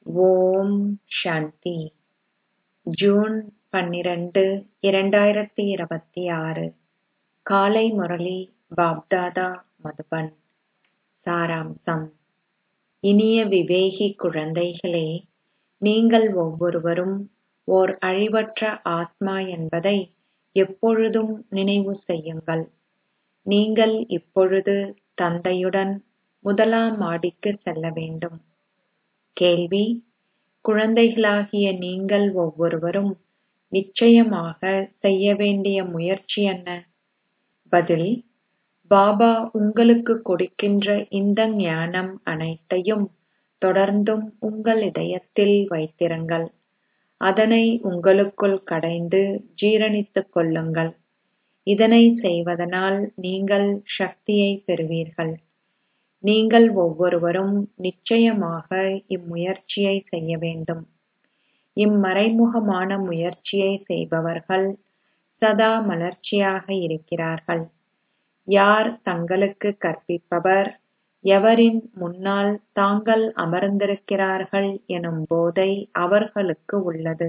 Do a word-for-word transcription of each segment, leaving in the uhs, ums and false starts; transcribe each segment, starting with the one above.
ஓம் சாந்தி. June பன்னிரண்டு, இரண்டாயிரத்தி இருபத்தி ஆறு. காலை முரளி பாப்தாதா மதுபன். சாராம்சம். இனிய விவேகி குழந்தைகளே, நீங்கள் ஒவ்வொருவரும் ஓர் அழிவற்ற ஆத்மா என்பதை எப்பொழுதும் நினைவு செய்யுங்கள். நீங்கள் இப்பொழுது தந்தையுடன் முதலாம் மாடிக்கு செல்ல வேண்டும். கேள்வி: குழந்தைகளாகிய நீங்கள் ஒவ்வொருவரும் நிச்சயமாக செய்ய வேண்டிய முயற்சி என்ன? பதில்: பாபா உங்களுக்கு கொடுக்கின்ற இந்த ஞானம் அனைத்தையும் தொடர்ந்தும் உங்கள் இதயத்தில் வைத்திருங்கள். அதனை உங்களுக்குள் கடைந்து ஜீரணித்துக் கொள்ளுங்கள். இதனை செய்வதனால் நீங்கள் சக்தியை பெறுவீர்கள். நீங்கள் ஒவ்வொருவரும் நிச்சயமாக இம்முயற்சியை செய்ய வேண்டும். இம்மறைமுகமான முயற்சியை செய்பவர்கள் சதா மலர்ச்சியாக இருக்கிறார்கள். யார் தங்களுக்கு கற்பிப்பவர், எவரின் முன்னால் தாங்கள் அமர்ந்திருக்கிறார்கள் எனும் போதை அவர்களுக்கு உள்ளது.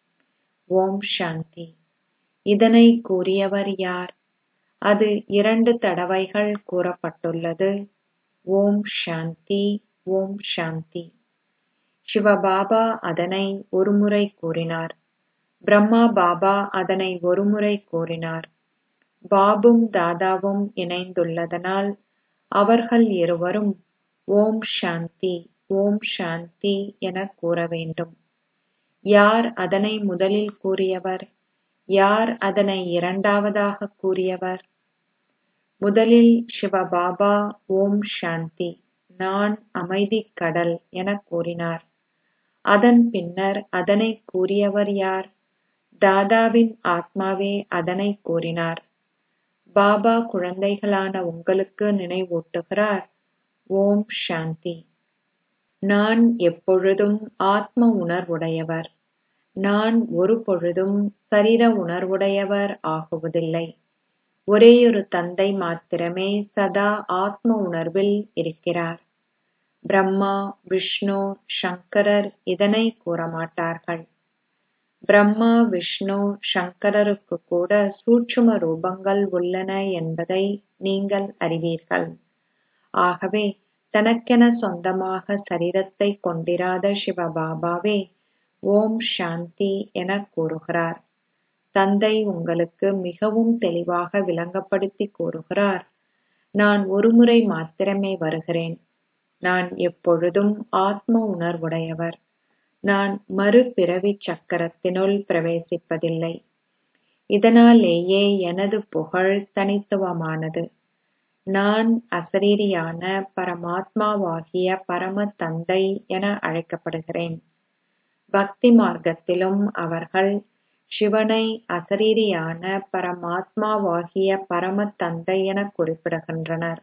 ஓம் சாந்தி. இதனை கூறியவர் யார்? அது இரண்டு தடவைகள் கூறப்பட்டுள்ளது. ஓம் சாந்தி, ஓம் சாந்தி. சிவபாபா அதனை ஒருமுறை கூறினார். பிரம்மா பாபா அதனை ஒருமுறை கூறினார். பாபும் தாதாவும் இணைந்துள்ளதனால் அவர்கள் இருவரும் ஓம் சாந்தி, ஓம் சாந்தி என கூற வேண்டும். யார் அதனை முதலில் கூறியவர்? யார் அதனை இரண்டாவதாக கூறியவர்? முதலில் சிவபாபா ஓம் சாந்தி, நான் அமைதிக் கடல் என கூறினார். அதன் பின்னர் அதனை கூறியவர் யார்? தாதாவின் ஆத்மாவே அதனை கூறினார். பாபா குழந்தைகளான உங்களுக்கு நினைவூட்டுகிறார். ஓம் சாந்தி. நான் எப்பொழுதும் ஆத்ம உணர்வுடையவர். நான் ஒரு பொழுதும் சரீர உணர்வுடையவர் ஆகுவதில்லை. ஒரேயொரு தந்தை மாத்திரமே சதா ஆத்ம உணர்வில் இருக்கிறார். பிரம்மா, விஷ்ணு, சங்கரர் இதனை கூறமாட்டார்கள். பிரம்மா, விஷ்ணு, சங்கரருக்கு கூட சூட்சும ரூபங்கள் உள்ளன என்பதை நீங்கள் அறிவீர்கள். ஆகவே தனக்கென சொந்தமாக சரீரத்தை கொண்டிராத சிவபாபாவே ஓம் சாந்தி என கூறுகிறார். தந்தை உங்களுக்கு மிகவும் தெளிவாக விளங்கப்படுத்தி கூறுகிறார். நான் ஒருமுறை மாத்திரமே வருகிறேன். நான் எப்பொழுதும் ஆத்ம உணர்வுடையவர். நான் மறுபிறவி சக்கரத்தினுள் பிரவேசிப்பதில்லை. இதனாலேயே எனது புகழ் தனித்துவமானது. நான் அசரீரியான பரமாத்மாவாகிய பரம தந்தை என அழைக்கப்படுகிறேன். பக்தி மார்க்கத்திலும் அவர்கள் சிவனை அசரீரியான பரமாத்மாவாகிய பரம தந்தை என குறிப்பிடுகின்றனர்.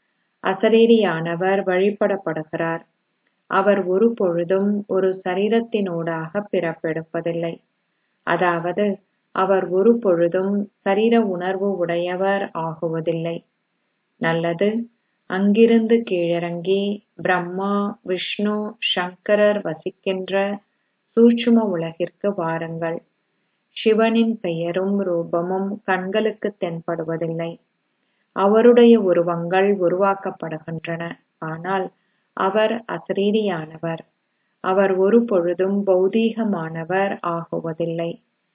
அசரீரியானவர் வழிபடப்படுகிறார். அவர் ஒரு பொழுதும் ஒரு சரீரத்தினூடாக பிறப்பெடுப்பதில்லை. அதாவது அவர் ஒரு பொழுதும் சரீர உணர்வு உடையவர் ஆகுவதில்லை. நல்லது. அங்கிருந்து கீழிறங்கி பிரம்மா, விஷ்ணு, சங்கரர் வசிக்கின்ற சூட்சும உலகிற்கு வாருங்கள். சிவனின் பெயரும் ரூபமும் கண்களுக்கு தென்படுவதில்லை. அவருடைய உருவங்கள் உருவாக்கப்படுகின்றன. ஆனால் அவர் அசரீரியானவர். அவர் ஒரு பொழுதும் பௌதீகமானவர் ஆகுவதில்லை.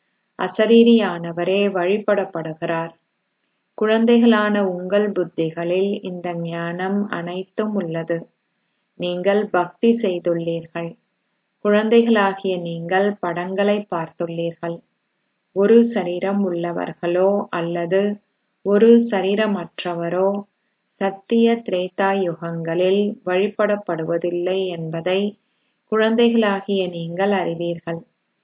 அசரீரியானவரே வழிபடப்படுகிறார். குழந்தைகளான உங்கள் புத்திகளில் இந்த ஞானம் அனைத்தும் உள்ளது. நீங்கள் பக்தி செய்துள்ளீர்கள். குழந்தைகளாகிய நீங்கள் படங்களை பார்த்துள்ளீர்கள். ஒரு சரீரம் உள்ளவர்களோ அல்லது ஒரு சரீரமற்றவரோ சத்திய திரேதா யுகங்களில் வழிபடப்படுவதில்லை என்பதை குழந்தைகளாகிய நீங்கள் அறிவீர்கள்.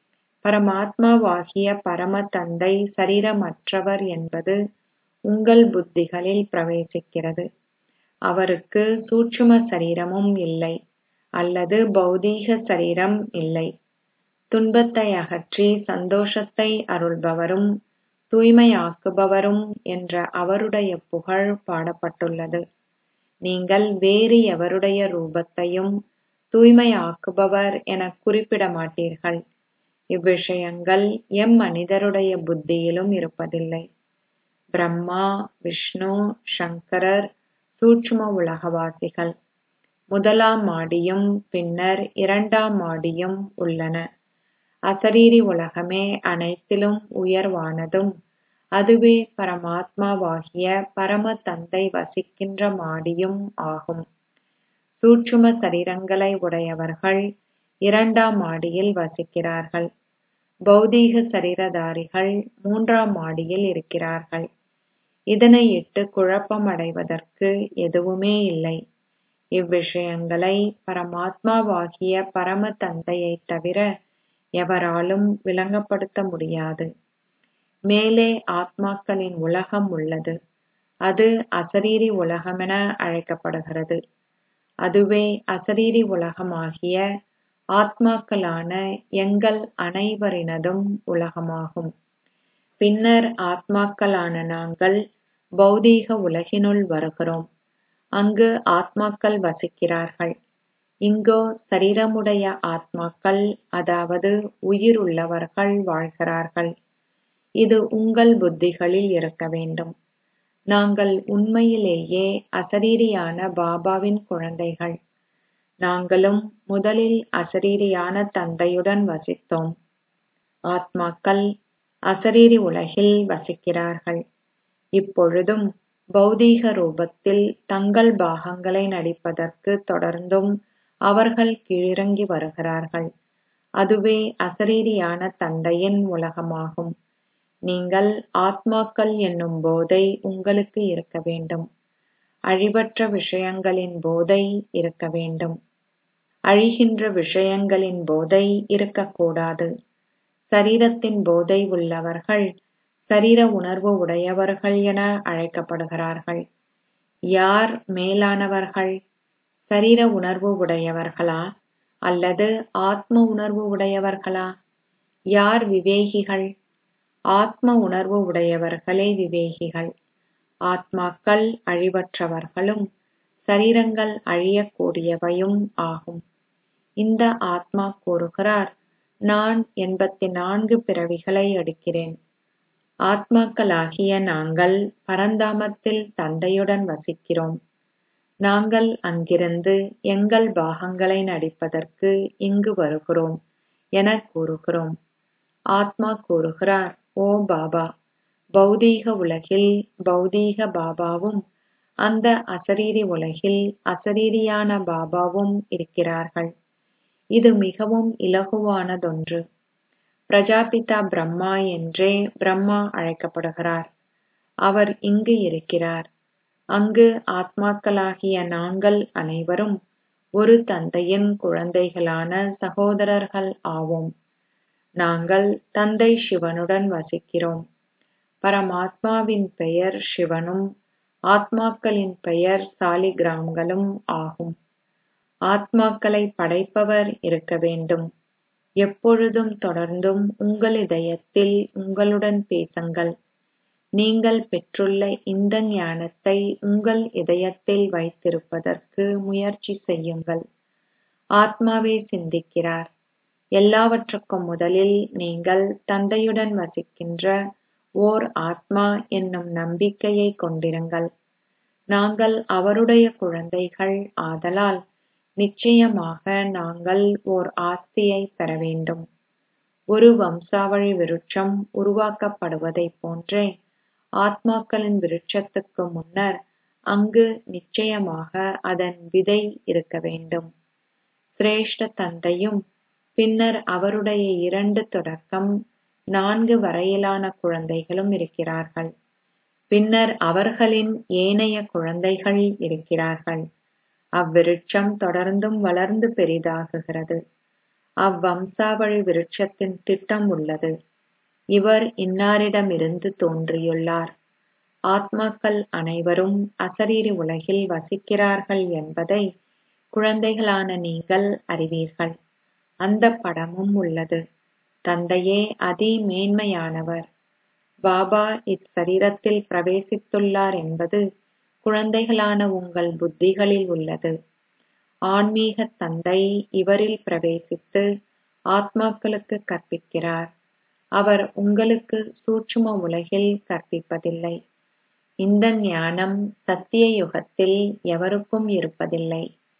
பரமாத்மாவாகிய பரம தந்தை சரீரமற்றவர் என்பது உங்கள் புத்திகளில் பிரவேசிக்கிறது. அவருக்கு சூட்சும சரீரமும் இல்லை அல்லது பௌதீக சரீரம் இல்லை. துன்பத்தை அகற்றி சந்தோஷத்தை அருள்பவரும் தூய்மையாக்குபவரும் என்ற அவருடைய புகழ் பாடப்பட்டுள்ளது. நீங்கள் வேறு எவருடைய ரூபத்தையும் தூய்மையாக்குபவர் என குறிப்பிட மாட்டீர்கள். இவ்விஷயங்கள் எம் மனிதருடைய புத்தியிலும் இருப்பதில்லை. பிரம்மா, விஷ்ணு, சங்கரர் சூட்சும உலகவாசிகள். முதலாம் மாடியும் பின்னர் இரண்டாம் மாடியும் உள்ளன. அசரீரி உலகமே அனைத்திலும் உயர்வானதும் அதுவே பரமாத்மாவாகிய பரம தந்தை வசிக்கின்ற மாடியும் ஆகும். சூட்சும சரீரங்களை உடையவர்கள் இரண்டாம் மாடியில் வசிக்கிறார்கள். பௌதீக சரீரதாரிகள் மூன்றாம் மாடியில் இருக்கிறார்கள். இதனை இட்டு குழப்பமடைவதற்கு எதுவுமே இல்லை. இவ்விஷயங்களை பரமாத்மாவாகிய பரம தந்தையைத் தவிர எவராலும் விளங்கப்படுத்த முடியாது. மேலே ஆத்மாக்களின் உலகம் உள்ளது. அது அசரீரி உலகமென அழைக்கப்படுகிறது. அதுவே அசரீரி உலகமாகிய ஆத்மாக்களான எங்கள் அனைவரினதும் உலகமாகும். பின்னர் ஆத்மாக்களான நாங்கள் பௌதீக உலகினுள் வருகிறோம். அங்கு ஆத்மாக்கள் வசிக்கிறார்கள். இங்கோ சரீரமுடைய ஆத்மாக்கள், அதாவது உயிர் உள்ளவர்கள் வாழ்கிறார்கள். இது உங்கள் புத்திகளில் இருக்க வேண்டும். நாங்கள் உண்மையிலேயே அசரீரியான பாபாவின் குழந்தைகள். நாங்களும் முதலில் அசரீரியான தந்தையுடன் வசித்தோம். ஆத்மாக்கள் அசரீரி உலகில் வசிக்கிறார்கள். இப்பொழுதும் பௌதீக ரூபத்தில் தங்கள் பாகங்களை நடிப்பதற்கு தொடர்ந்தும் அவர்கள் கீழிறங்கி வருகிறார்கள். அதுவே அசரீரியான தந்தையின் உலகமாகும். நீங்கள் ஆத்மாக்கள் என்னும் போதை உங்களுக்கு இருக்க வேண்டும். அழிவற்ற விஷயங்களின் போதை இருக்க வேண்டும். அழிகின்ற விஷயங்களின் போதை இருக்கக்கூடாது. சரீரத்தின் போதை உள்ளவர்கள் சரீர உணர்வு உடையவர்கள் என அழைக்கப்படுகிறார்கள். யார் மேலானவர்கள்? சரீர உணர்வு உடையவர்களா அல்லது ஆத்ம உணர்வு உடையவர்களா? யார் விவேகிகள்? ஆத்ம உணர்வு உடையவர்களே விவேகிகள். ஆத்மாக்கள் அழிவற்றவர்களும் சரீரங்கள் அழியக்கூடியவையும் ஆகும். இந்த ஆத்மா கூறுகிறார், நான் எண்பத்தி நான்கு பிறவிகளை எடுக்கிறேன். ஆத்மாக்களாகிய நாங்கள் பரந்தாமத்தில் தந்தையுடன் வசிக்கிறோம். நாங்கள் அங்கிருந்து எங்கள் பாகங்களை நடிப்பதற்கு இங்கு வருகிறோம் என கூறுகிறோம். ஆத்மா கூறுகிறார், ஓ பாபா, பௌதீக உலகில் பௌதீக பாபாவும் அந்த அசரீரி உலகில் அசரீரியான பாபாவும் இருக்கிறார்கள். இது மிகவும் இலகுவானதொன்று. பிரஜாபிதா பிரம்மா என்றே பிரம்மா அழைக்கப்படுகிறார். அவர் இங்கு இருக்கிறார். அங்கு ஆத்மாக்களாகிய நாங்கள் அனைவரும் ஒரு தந்தையின் குழந்தைகளான சகோதரர்கள் ஆவோம். நாங்கள் தந்தை சிவனுடன் வசிக்கிறோம். பரமாத்மாவின் பெயர் சிவனும் ஆத்மாக்களின் பெயர் சாலிகிராம்களும் ஆகும். ஆத்மாக்களை படைப்பவர் இருக்க வேண்டும். எப்பொழுதும் தொடர்ந்தும் உங்கள் இதயத்தில் உங்களுடன் பேசுங்கள். நீங்கள் பெற்றுள்ள இந்த ஞானத்தை உங்கள் இதயத்தில் வைத்திருப்பதற்கு முயற்சி செய்யுங்கள். ஆத்மாவே சிந்திக்கிறார். எல்லாவற்றுக்கும் முதலில் நீங்கள் தந்தையுடன் வசிக்கின்ற ஓர் ஆத்மா என்னும் நம்பிக்கையை கொண்டிருங்கள். நாங்கள் அவருடைய குழந்தைகள் ஆதலால் நிச்சயமாக நாங்கள் ஓர் ஆஸ்தியை பெற வேண்டும். ஒரு வம்சாவழி விருட்சம் உருவாக்கப்படுவதைப் போன்றே ஆத்மாக்களின் விருட்சத்துக்கு முன்னர் அங்கு நிச்சயமாக அதன் விதை இருக்க வேண்டும். சிரேஷ்ட தந்தையும் பின்னர் அவருடைய இரண்டு தொடக்கம் நான்கு வரையிலான குழந்தைகளும் இருக்கிறார்கள். பின்னர் அவர்களின் ஏனைய குழந்தைகள் இருக்கிறார்கள். அவ்விருட்சம் தொடர்ந்தும் வளர்ந்து பெரிதாகுகிறது. அவ்வம்சாவழி விருட்சத்தின் திட்டம் உள்ளது. இவர் இன்னாரிடமிருந்து தோன்றியுள்ளார். ஆத்மாக்கள் அனைவரும் அசரீரி உலகில் வசிக்கிறார்கள் என்பதை குழந்தைகளான நீங்கள் அறிவீர்கள். அந்த படமும் உள்ளது. தந்தையே அதி மேன்மையானவர். பாபா இச்சரீரத்தில் பிரவேசித்துள்ளார் என்பது குழந்தைகளான உங்கள் புத்திகளில் உள்ளது. ஆன்மீக தந்தை இவரில் பிரவேசித்து ஆத்மாக்களுக்கு கற்பிக்கிறார். அவர் உங்களுக்கு சூட்சும உலகில் கற்பிப்பதில்லை. இந்த ஞானம் சத்திய யுகத்தில் எவருக்கும் இருப்பதில்லை.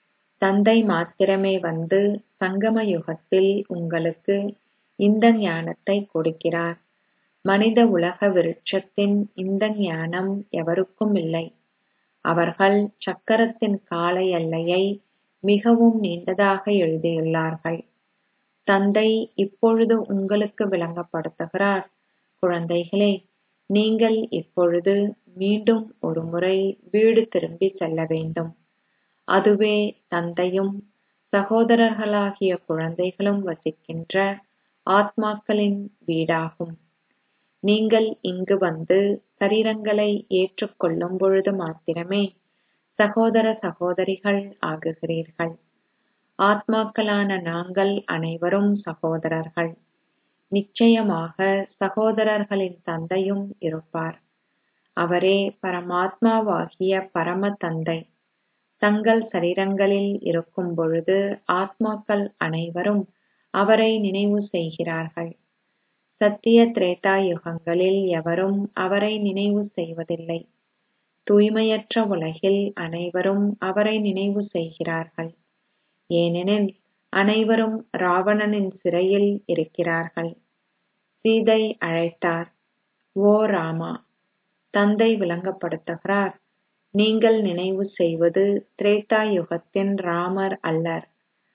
தந்தை மாத்திரமே வந்து சங்கம யுகத்தில் உங்களுக்கு இந்த ஞானத்தை கொடுக்கிறார். மனித உலக விருட்சத்தின் இந்த ஞானம் எவருக்கும் இல்லை. அவர்கள் சக்கரத்தின் கால எல்லையை மிகவும் நீண்டதாக எழுதியுள்ளார்கள். தந்தை இப்பொழுது உங்களுக்கு விளங்கப்படுத்துகிறார். குழந்தைகளே, நீங்கள் இப்பொழுது மீண்டும் ஒரு முறை வீடு திரும்பி செல்ல வேண்டும். அதுவே தந்தையும் சகோதரர்களாகிய குழந்தைகளும் வசிக்கின்ற ஆத்மாக்களின் வீடாகும். நீங்கள் இங்கு வந்து சரீரங்களை ஏற்றுக்கொள்ளும் பொழுது மாத்திரமே சகோதர சகோதரிகள் ஆகுகிறீர்கள். ஆத்மாக்களான நாங்கள் அனைவரும் சகோதரர்கள். நிச்சயமாக சகோதரர்களின் தந்தையும் இருப்பார். அவரே பரமாத்மாவாகிய பரம தந்தை. தங்கள் சரீரங்களில் இருக்கும் பொழுது ஆத்மாக்கள் அனைவரும் அவரை நினைவு செய்கிறார்கள். சத்திய திரேதா யுகங்களில் எவரும் அவரை நினைவு செய்வதில்லை. தூய்மையற்ற உலகில் அனைவரும் அவரை நினைவு செய்கிறார்கள். ஏனெனில் அனைவரும் ராவணனின் சிறையில் இருக்கிறார்கள். சீதை அழைத்தார், ஓ ராமா! தந்தை விளங்கப்படுத்துகிறார், நீங்கள் நினைவு செய்வது திரேதா யுகத்தின் ராமர் அல்லர்.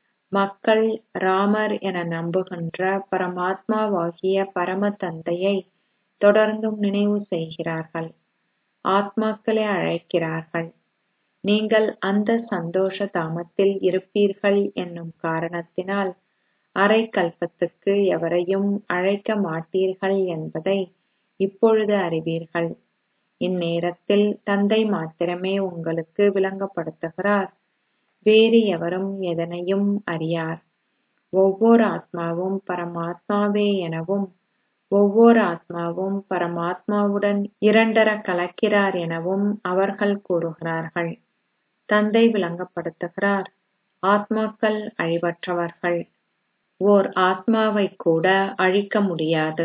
மக்கள் ராமர் என நம்புகின்ற பரமாத்மாவாகிய பரம தந்தையை தொடர்ந்தும் நினைவு செய்கிறார்கள். ஆத்மாக்களை அழைக்கிறார்கள். நீங்கள் அந்த சந்தோஷ தாமத்தில் இருப்பீர்கள் என்னும் காரணத்தினால் அரை கல்பத்துக்கு எவரையும் அழைக்க மாட்டீர்கள் என்பதை இப்பொழுது அறிவீர்கள். இந்நேரத்தில் தந்தை மாத்திரமே உங்களுக்கு விளங்கப்படுத்துகிறார். வேறு எவரும் எதனையும் அறியார். ஒவ்வொரு ஆத்மாவும் பரமாத்மாவே எனவும் ஒவ்வொரு ஆத்மாவும் பரமாத்மாவுடன் இரண்டர கலக்கிறார் எனவும் அவர்கள் கூறுகிறார்கள். தந்தை விளங்கப்படுத்துகிறார், ஆத்மாக்கள் அழிவற்றவர்கள். ஓர் ஆத்மாவை கூட அழிக்க முடியாது.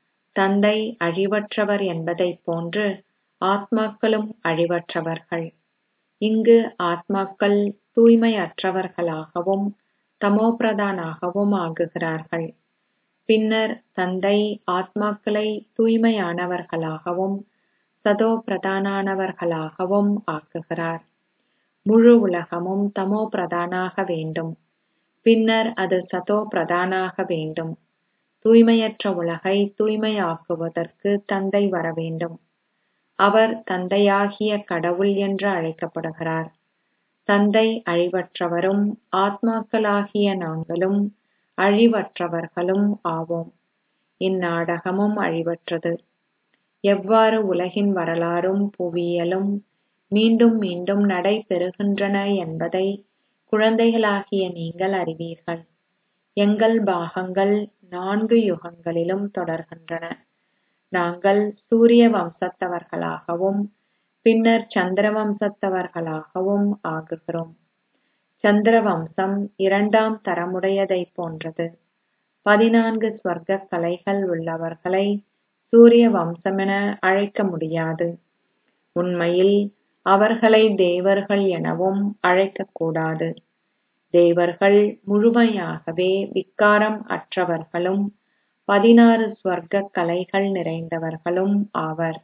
தந்தை அழிவற்றவர் என்பதைப் போன்று ஆத்மாக்களும் அழிவற்றவர்கள். இங்கு ஆத்மாக்கள் தூய்மையற்றவர்களாகவும் தமோபிரதானாகவும் ஆகுகிறார்கள். பின்னர் தந்தை ஆத்மாக்களை தூய்மையானவர்களாகவும் சதோ பிரதானானவர்களாகவும் ஆக்குகிறார். முழு உலகமும் தமோ பிரதானாக வேண்டும். பின்னர் அது சதோ பிரதானாக வேண்டும். தூய்மையற்ற உலகை தூய்மையாக்குவதற்கு தந்தை வர வேண்டும். அவர் தந்தையாகிய கடவுள் என்று அழைக்கப்படுகிறார். தந்தை அழிவற்றவரும் ஆத்மாக்களாகிய நாங்களும் அழிவற்றவர்களும் ஆவோம். இந்நாடகமும் அழிவற்றது. எவ்வாறு உலகின் வரலாறும் புவியியலும் மீண்டும் மீண்டும் நடைபெறுகின்றன என்பதை குழந்தைகளாகிய நீங்கள் அறிவீர்கள். எங்கள் பாகங்கள் நான்கு யுகங்களிலும் தொடர்கின்றன. நாங்கள் சூரிய வம்சத்தவர்களாகவும் பின்னர் சந்திர வம்சத்தவர்களாகவும் ஆகுகிறோம். சந்திர வம்சம் இரண்டாம் தரமுடையதைப் போன்றது. பதினான்கு ஸ்வர்க்க கலைகள் உள்ளவர்களை சூரிய வம்சமென அழைக்க முடியாது. உண்மையில் அவர்களை தேவர்கள் எனவும் அழைக்கக்கூடாது. தேவர்கள் முழுமையாகவே விக்காரம் அற்றவர்களும் பதினாறு ஸ்வர்க்க கலைகள் நிறைந்தவர்களும் ஆவர்.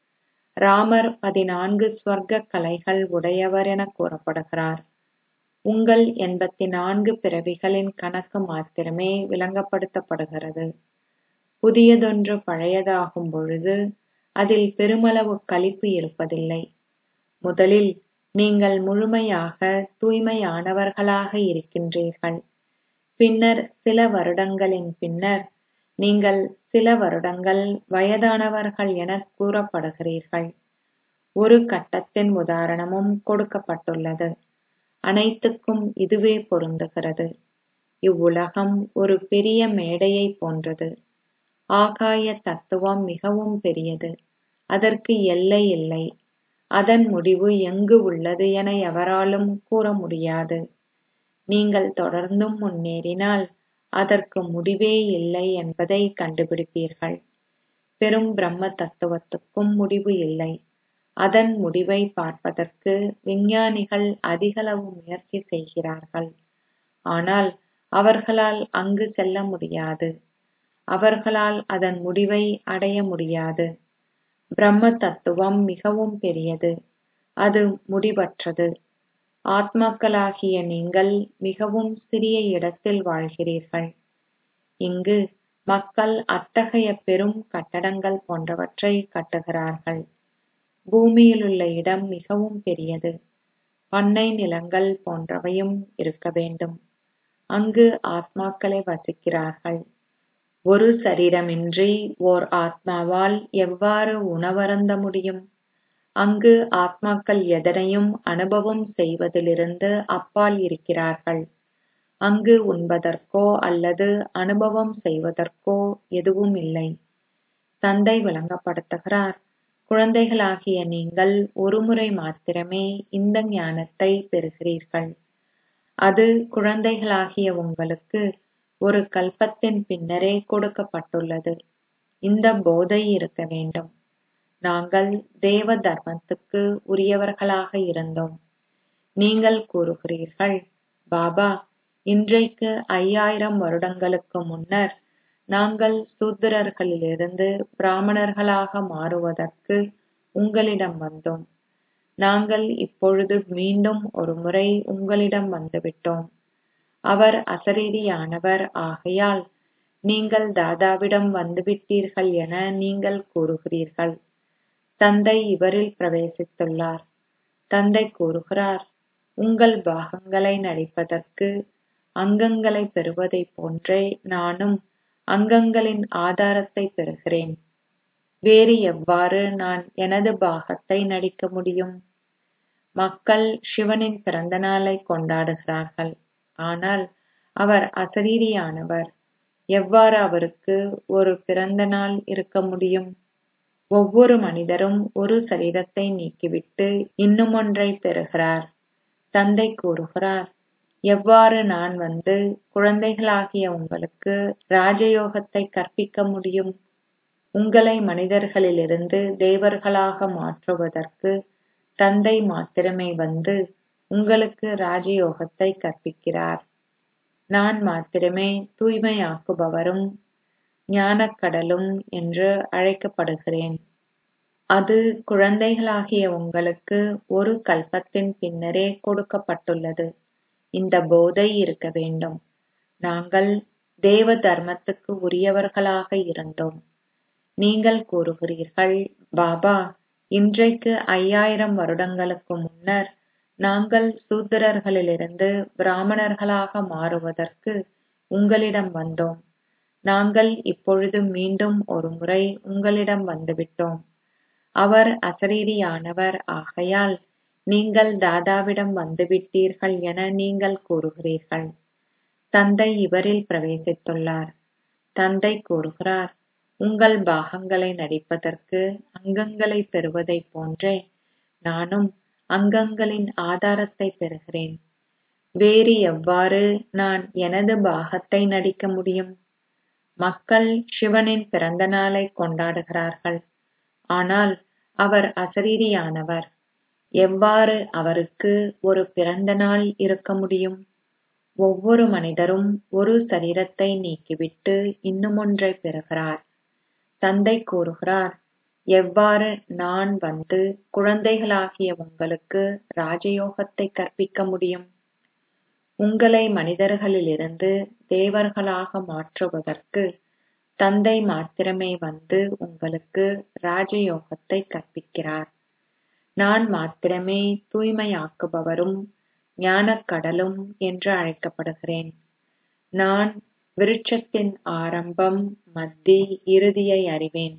ராமர் பதினான்கு ஸ்வர்க்க கலைகள் உடையவர் என கூறப்படுகிறார். உங்கள் எண்பத்தி நான்கு பிறவிகளின் கணக்கு மாத்திரமே விளங்கப்படுத்தப்படுகிறது. புதியதொன்று பழையதாகும் பொழுது அதில் பெருமளவு களிப்பு இருப்பதில்லை. முதலில் நீங்கள் முழுமையாக தூய்மையானவர்களாக இருக்கின்றீர்கள். பின்னர் சில வருடங்களின் பின்னர் நீங்கள் சில வருடங்கள் வயதானவர்கள் என கூறப்படுகிறீர்கள். ஒரு கட்டத்தின் உதாரணமும் கொடுக்கப்பட்டுள்ளது. அனைத்துக்கும் இதுவே பொருந்துகிறது. இவ்வுலகம் ஒரு பெரிய மேடையை போன்றது. ஆகாய தத்துவம் மிகவும் பெரியது. அதற்கு எல்லை இல்லை. அதன் முடிவு எங்கு உள்ளது என எவராலும் கூற முடியாது. நீங்கள் தொடர்ந்தும் முன்னேறினால் அதற்கு முடிவே இல்லை என்பதை கண்டுபிடிப்பீர்கள். பெரும் பிரம்ம தத்துவத்துக்கும் முடிவு இல்லை. அதன் முடிவை பார்ப்பதற்கு விஞ்ஞானிகள் அதிகளவு முயற்சி செய்கிறார்கள். ஆனால் அவர்களால் அங்கு செல்ல முடியாது. அவர்களால் அதன் முடிவை அடைய முடியாது. பிரம்ம தத்துவம் மிகவும் பெரியது. அது முடிவற்றது. ஆத்மாக்களாகிய நீங்கள் மிகவும் சிறிய இடத்தில் வாழ்கிறீர்கள். இங்கு மக்கள் அத்தகைய பெரும் கட்டடங்கள் போன்றவற்றை கட்டுகிறார்கள். பூமியிலுள்ள இடம் மிகவும் பெரியது. பண்ணை நிலங்கள் போன்றவையும் இருக்க வேண்டும். அங்கு ஆத்மாக்களே வசிக்கிறார்கள். ஒரு சரீரமின்றி ஓர் ஆத்மாவால் எவ்வாறு உணவருந்த முடியும்? அங்கு ஆத்மாக்கள் எதனையும் அனுபவம் செய்வதிலிருந்து அப்பால் இருக்கிறார்கள். அங்கு உண்பதற்கோ அல்லது அனுபவம் செய்வதற்கோ எதுவும் இல்லை. தந்தை விளங்கப்படுத்துகிறார், குழந்தைகளாகிய நீங்கள் ஒருமுறை மாத்திரமே இந்த ஞானத்தை பெறுகிறீர்கள். அது குழந்தைகளாகிய உங்களுக்கு ஒரு கல்பத்தின் பின்னரே கொடுக்கப்பட்டுள்ளது. இந்த போதை இருக்க வேண்டும். நாங்கள் தேவ தர்மத்துக்கு உரியவர்களாக இருந்தோம். நீங்கள் கூறுகிறீர்கள், பாபா, இன்றைக்கு ஐயாயிரம் வருடங்களுக்கு முன்னர் நாங்கள் சூத்திரர்களிலிருந்து பிராமணர்களாக மாறுவதற்கு உங்களிடம் வந்தோம். நாங்கள் இப்பொழுது மீண்டும் ஒரு முறை உங்களிடம் வந்துவிட்டோம். அவர் அசரீரியானவர் ஆகையால் நீங்கள் தாதாவிடம் வந்துவிட்டீர்கள் என நீங்கள் கூறுகிறீர்கள். தந்தை இவரில் பிரவேசித்துள்ளார். தந்தை கூறுகிறார், உங்கள் பாகங்களை நடிப்பதற்கு அங்கங்களை பெறுவதைப் போன்றே நானும் அங்கங்களின் ஆதாரத்தை பெறுகிறேன். வேறு எவ்வாறு நான் எனது பாகத்தை நடிக்க முடியும்? மக்கள் சிவனின் பிறந்த நாளை கொண்டாடுகிறார்கள். ஆனால் அவர் அசரீரியானவர். எவ்வாறு அவருக்கு ஒரு பிறந்த நாள் இருக்க முடியும்? ஒவ்வொரு மனிதரும் ஒரு சரீரத்தை நீக்கிவிட்டு இன்னுமொன்றை பெறுகிறார். தந்தை கூறுகிறார், எவ்வாறு நான் வந்து குழந்தைகளாகிய உங்களுக்கு ராஜயோகத்தை கற்பிக்க முடியும்? உங்களை மனிதர்களிலிருந்து தேவர்களாக மாற்றுவதற்கு தந்தை மாத்திரமே வந்து உங்களுக்கு ராஜயோகத்தை கற்பிக்கிறார். நான் மாத்திரமே தூய்மையாக்குபவரும் ஞானக்கடலும் என்று அழைக்கப்படுகிறேன். அது குழந்தைகளாகிய உங்களுக்கு ஒரு கல்பத்தின் பின்னரே கொடுக்கப்பட்டுள்ளது. இந்த போதை இருக்க வேண்டும். நாங்கள் தேவ தர்மத்துக்கு உரியவர்களாக இருந்தோம். நீங்கள் கூறுகிறீர்கள், பாபா, இன்றைக்கு ஐயாயிரம் வருடங்களுக்கு முன்னர் நாங்கள் சூத்திரர்களிலிருந்து பிராமணர்களாக மாறுவதற்கு உங்களிடம் வந்தோம். நாங்கள் இப்பொழுது மீண்டும் ஒரு முறை உங்களிடம் வந்துவிட்டோம். அவர் அசரீரியானவர் ஆகையால் நீங்கள் தாதாவிடம் வந்துவிட்டீர்கள் என நீங்கள் கூறுகிறீர்கள். தந்தை இவரில் பிரவேசித்துள்ளார். தந்தை கூறுகிறார், உங்கள் பாகங்களை நடிப்பதற்கு அங்கங்களை பெறுவதைப் போன்றே நானும் அங்கங்களின் ஆதாரத்தை பெறுகிறேன். வேறு எவ்வாறு நான் எனது பாகத்தை நடிக்க முடியும்? மக்கள் சிவனின் பிறந்த நாளை கொண்டாடுகிறார்கள். ஆனால் அவர் அசரீரியானவர். எவ்வாறு அவருக்கு ஒரு பிறந்த நாள் இருக்க முடியும்? ஒவ்வொரு மனிதரும் ஒரு சரீரத்தை நீக்கிவிட்டு இன்னுமொன்றை பெறுகிறார். தந்தை கூறுகிறார், எவ்வாறு நான் வந்து குழந்தைகளாகிய உங்களுக்கு ராஜயோகத்தை கற்பிக்க முடியும்? உங்களை மனிதர்களிலிருந்து தேவர்களாக மாற்றுவதற்கு தந்தை மாத்திரமே வந்து உங்களுக்கு ராஜயோகத்தை கற்பிக்கிறார். நான் மாத்திரமே தூய்மையாக்குபவரும் ஞானக்கடலும் என்று அழைக்கப்படுகிறேன். நான் விருட்சத்தின் ஆரம்பம், மத்தி, இறுதியை அறிவேன்.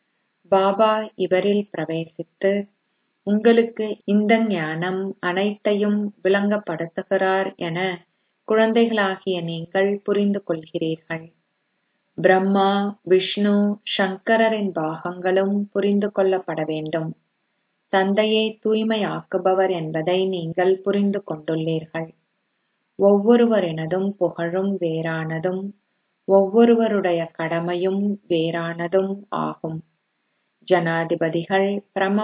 பாபா இவரில் பிரவேசித்து உங்களுக்கு இந்த ஞானம் அனைத்தையும் விளங்கப்படுத்துகிறார் என குழந்தைகளாகிய நீங்கள் புரிந்து கொள்கிறீர்கள். பிரம்மா, விஷ்ணு, சங்கரரின் பாகங்களும் புரிந்து கொள்ளப்பட வேண்டும். தந்தையை தூய்மையாக்குபவர் என்பதை நீங்கள் புரிந்து கொண்டுள்ளீர்கள். ஒவ்வொருவரினதும் புகழும் வேறானதும் ஒவ்வொருவருடைய கடமையும் வேறானதும் ஆகும். ஜனாதிபதிகள் பிரம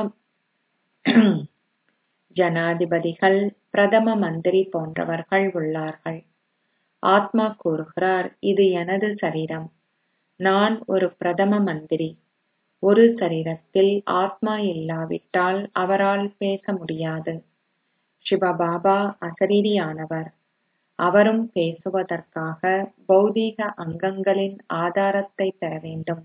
ஜனாதிபதிகள் பிரதம மந்திரி போன்றவர்கள் உள்ளார்கள். ஆத்மா கூறுகிறார், இது எனது சரீரம். நான் ஒரு பிரதம மந்திரி. ஒரு சரீரத்தில் ஆத்மா இல்லாவிட்டால் அவரால் பேச முடியாது. சிவபாபா அசரீரியானவர். அவரும் பேசுவதற்காக பௌதீக அங்கங்களின் ஆதாரத்தை பெற வேண்டும்.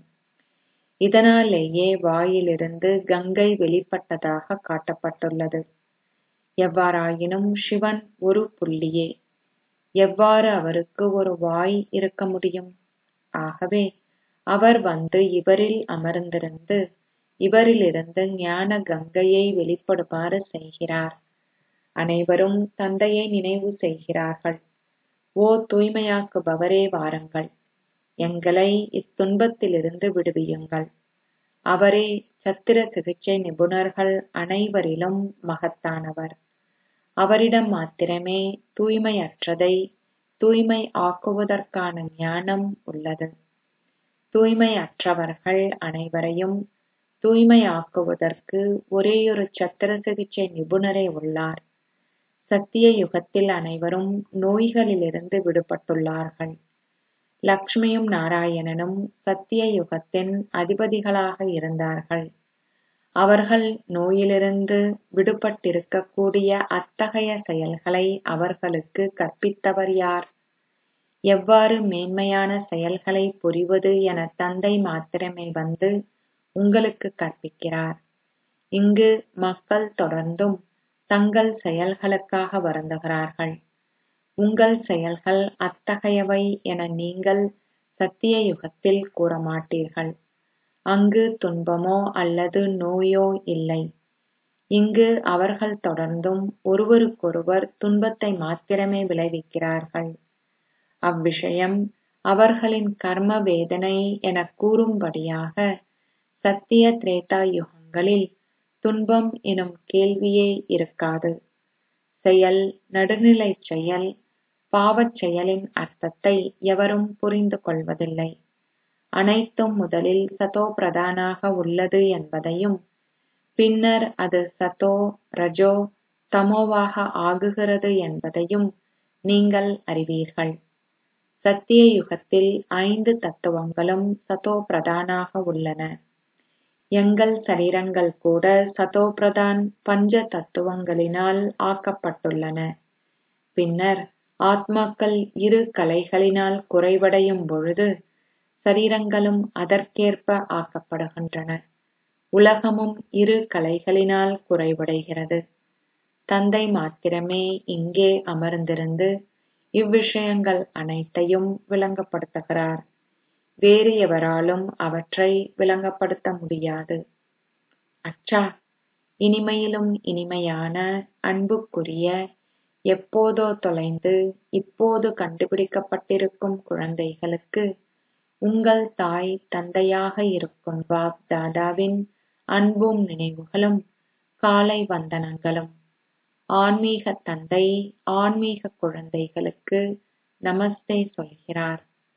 இதனாலேயே வாயிலிருந்து கங்கை வெளிப்பட்டதாக காட்டப்பட்டுள்ளது. எவ்வாறாயினும் சிவன் ஒரு புள்ளியே. எவ்வாறு அவருக்கு ஒரு வாய் இருக்க முடியும்? ஆகவே அவர் வந்து இவரில் அமர்ந்திருந்து இவரிலிருந்து ஞான கங்கையை வெளிப்படுமாறு செய்கிறார். அனைவரும் தந்தையை நினைவு செய்கிறார்கள். ஓ தூய்மையாக்குபவரே, வாருங்கள், எங்களை இத்துன்பத்திலிருந்து விடுவியுங்கள். அவரே சத்திர சிகிச்சை நிபுணர்கள் அனைவரிலும் மகத்தானவர். அவரிடம் மாத்திரமே தூய்மையற்றதை தூய்மை ஆக்குவதற்கான ஞானம் உள்ளது. தூய்மையற்றவர்கள் அனைவரையும் தூய்மையாக்குவதற்கு ஒரேயொரு சத்திர சிகிச்சை நிபுணரே உள்ளார். சத்திய யுகத்தில் அனைவரும் நோய்களிலிருந்து விடுபட்டுள்ளார்கள். லக்ஷ்மியும் நாராயணனும் சத்திய யுகத்தின் அதிபதிகளாக இருந்தார்கள். அவர்கள் நோயிலிருந்து விடுபட்டிருக்கக்கூடிய அத்தகைய செயல்களை அவர்களுக்கு கற்பித்தவர் யார்? எவ்வாறு மேன்மையான செயல்களை புரிவது என தந்தை மாத்திரமே வந்து உங்களுக்கு கற்பிக்கிறார். இங்கு மக்கள் தொடர்ந்தும் தங்கள் செயல்களுக்காக வருந்துகிறார்கள். உங்கள் செயல்கள் அத்தகையவை என நீங்கள் சத்திய யுகத்தில் கூற மாட்டீர்கள். அங்கு துன்பமோ அல்லது நோயோ இல்லை. இங்கு அவர்கள் தொடர்ந்தும் ஒருவருக்கொருவர் துன்பத்தை மாத்திரமே விளைவிக்கிறார்கள். அவ்விஷயம் அவர்களின் கர்ம வேதனை என கூறும்படியாக சத்திய திரேதா யுகங்களில் துன்பம் எனும் கேள்வியே இருக்காது. செயல், நடுநிலை செயல், பாவச் செயலின் அர்த்தத்தை எவரும் புரிந்து கொள்வதில்லை. அனைத்தும் முதலில் சதோ பிரதானாக உள்ளது என்பதையும் பின்னர் அது சதோ, ரஜோ, தமோவாக ஆகுகிறது என்பதையும் நீங்கள் அறிவீர்கள். சத்திய யுகத்தில் ஐந்து தத்துவங்களும் சதோ பிரதானாக உள்ளன. எங்கள் சரீரங்கள் கூட சதோ பிரதான் பஞ்ச தத்துவங்களினால் ஆக்கப்பட்டுள்ளன. பின்னர் ஆத்மாக்கள் இரு கலைகளினால் குறைவடையும் பொழுது சரீரங்களும் அதற்கேற்ப ஆக்கப்படுகின்றன. உலகமும் இரு கலைகளினால் குறைவடைகிறது. தந்தை மாத்திரமே இங்கே அமர்ந்திருந்து இவ்விஷயங்கள் அனைத்தையும் விளங்கப்படுத்துகிறார். வேறு எவராலும் அவற்றை விளங்கப்படுத்த முடியாது. அச்சா, இனிமையிலும் இனிமையான அன்புக்குரிய, எப்போதோ தொலைந்து இப்போது கண்டுபிடிக்கப்பட்டிருக்கும் குழந்தைகளுக்கு உங்கள் தாய் தந்தையாக இருக்கும் பாப் தாதாவின் அன்பும் நினைவுகளும் காலை வந்தனங்களும். ஆன்மீக தந்தை ஆன்மீக குழந்தைகளுக்கு நமஸ்தே சொல்கிறார்.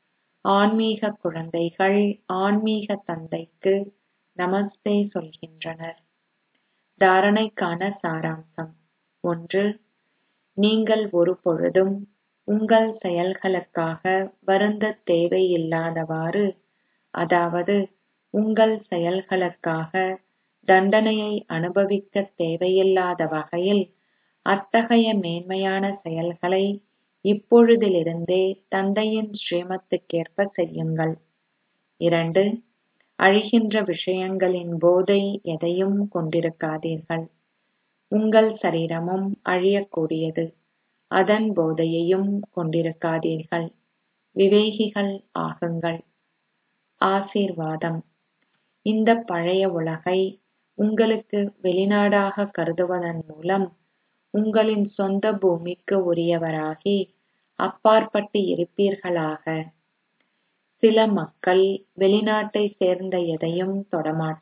ஆன்மீக குழந்தைகள் ஆன்மீக தந்தைக்கு நமஸ்தே சொல்கின்றனர். தாரணைக்கான சாராம்சம். ஒன்று, நீங்கள் ஒரு பொழுதும் உங்கள் செயல்களுக்காக வருந்தத் தேவையில்லாதவாறு, அதாவது உங்கள் செயல்களுக்காக தண்டனையை அனுபவிக்க தேவையில்லாத வகையில் அத்தகைய மேன்மையான செயல்களை இப்பொழுதிலிருந்தே தந்தையின் ஸ்ரீமத்துக்கேற்ப செய்யுங்கள். இரண்டு, அழிகின்ற விஷயங்களின் போதை எதையும் கொண்டிருக்காதீர்கள். உங்கள் சரீரமும் அழியக்கூடியது. அதன் போதையையும் கொண்டிருக்காதீர்கள். விவேகிகள் ஆகுங்கள். ஆசீர்வாதம். இந்த பழைய உலகை உங்களுக்கு வெளிநாடாக கருதுவதன் மூலம் உங்களின் சொந்த பூமிக்கு உரியவராகி அப்பாற்பட்டு இருப்பீர்களாக. சில மக்கள் வெளிநாட்டை சேர்ந்த எதையும்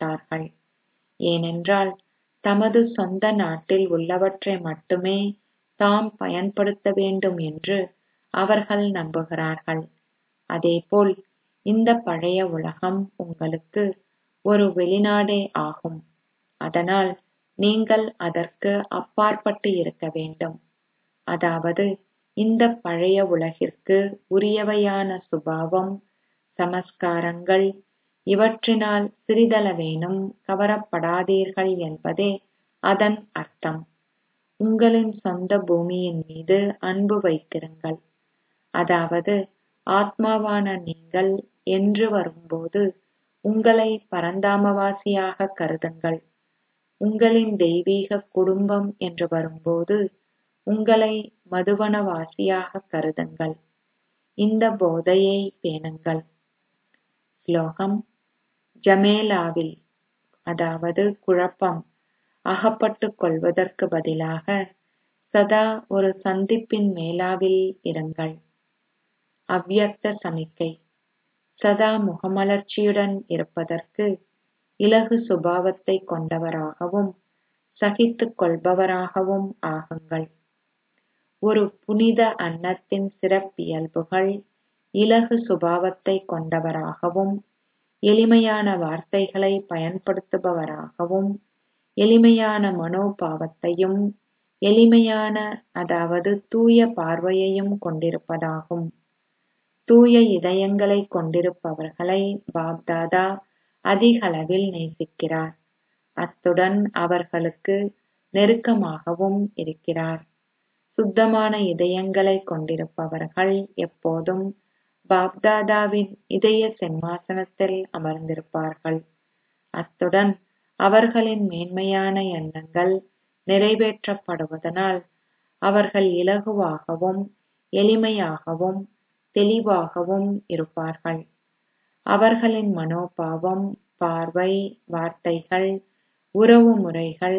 தொடமாட்டார்கள். ஏனென்றால் தமது சொந்த நாட்டில் உள்ளவற்றை மட்டுமே தாம் பயன்படுத்த வேண்டும் என்று அவர்கள் நம்புகிறார்கள். அதேபோல் இந்த பழைய உலகம் உங்களுக்கு ஒரு வெளிநாடே ஆகும். அதனால் நீங்கள் அதற்கு அப்பாற்பட்டு இருக்க வேண்டும். அதாவது இந்த பழைய உலகிற்கு உரியவையான சுபாவம், சமஸ்காரங்கள் இவற்றினால் சிறிதளவேனும் கவரப்படாதீர்கள் என்பதே அதன் அர்த்தம். உங்களின் சொந்த பூமியின் மீது அன்பு வைத்திருங்கள். அதாவது ஆத்மாவான நீங்கள் என்று வரும்போது உங்களை பரந்தாமவாசியாக கருதுங்கள். உங்களின் தெய்வீக குடும்பம் என்று வரும்போது உங்களை மதுவனவாசியாக கருதுங்கள். இந்த போதையை பேணுங்கள். ஸ்லோகம். ஜமேலாவில் அதாவது குழப்பம் அகப்பட்டுக் கொள்வதற்கு பதிலாக சதா ஒரு சந்திப்பின் மேலாவில் இருங்கள். அவ்யக்த சமிக்கை. சதா முகமலர்ச்சியுடன் இருப்பதற்கு இலகு சுபாவத்தை கொண்டவராகவும் சகித்துக் கொள்பவராகவும் ஆகுங்கள். ஒரு புனித அன்னத்தின் சிறப்பியல்புகள் இலகு சுபாவத்தை கொண்டவராகவும் எளிமையான வார்த்தைகளை பயன்படுத்துபவராகவும் எளிமையான மனோபாவத்தையும் எளிமையான அதாவது தூய பார்வையையும் கொண்டிருப்பதாகும். தூய இதயங்களை கொண்டிருப்பவர்களை பாப்தாதா அதிகளவில் நேசிக்கிறார். அத்துடன் அவர்களுக்கு நெருக்கமாகவும் இருக்கிறார். சுத்தமான இதயங்களை கொண்டிருப்பவர்கள் எப்போதும் பாப்தாதாவின் இதய சிம்மாசனத்தில் அமர்ந்திருப்பார்கள். அத்துடன் அவர்களின் மேன்மையான எண்ணங்கள் நிறைவேற்றப்படுவதனால் அவர்கள் இலகுவாகவும் எளிமையாகவும் தெளிவாகவும் இருப்பார்கள். அவர்களின் மனோபாவம், பார்வை, வார்த்தைகள், உறவு முறைகள்,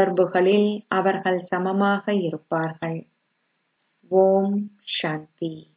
தொடர்புகளில் அவர்கள் சமமாக இருப்பார்கள். ஓம் சாந்தி.